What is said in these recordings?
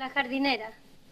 La jardinera.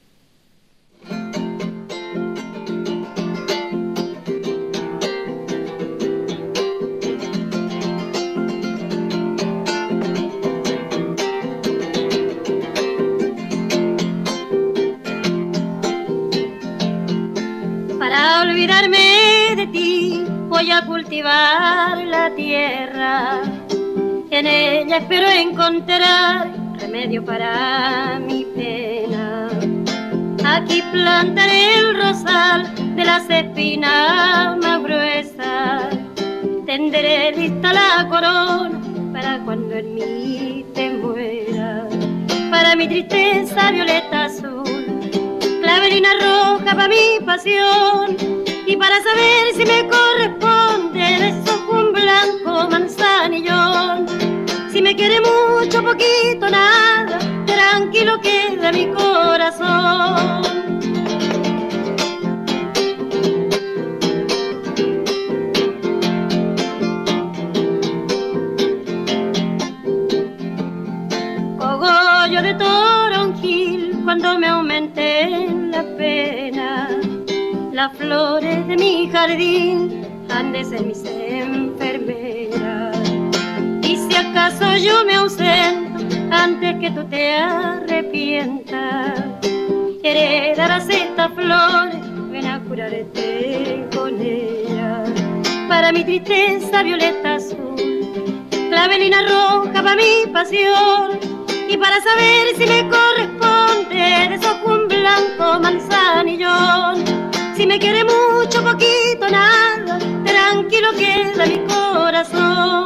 Para olvidarme de ti voy a cultivar la tierra. En ella espero encontrar remedio para mi pena. Aquí plantaré el rosal de las espinas más gruesas. Tenderé lista la corona para cuando en mí te muera. Para mi tristeza violeta azul, clavelina roja para mi pasión. Y para saber si me corresponde de sojo un blanco manzanillón. Si me quiere mucho, poquito, nada, tranquilo queda mi corazón. Cogollo de toronjil, cuando me aumenten la pena, las flores de mi jardín han de ser mis enfermeras. Y si acaso yo me ausento antes que tú te arrepientas, heredarás estas flores, ven a curarte con ellas. Para mi tristeza violeta azul, clavelina roja para mi pasión. Y para saber si me corresponde de sojo un blanco manzanillón. Si me quiere mucho, poquito, nada, tranquilo queda mi corazón.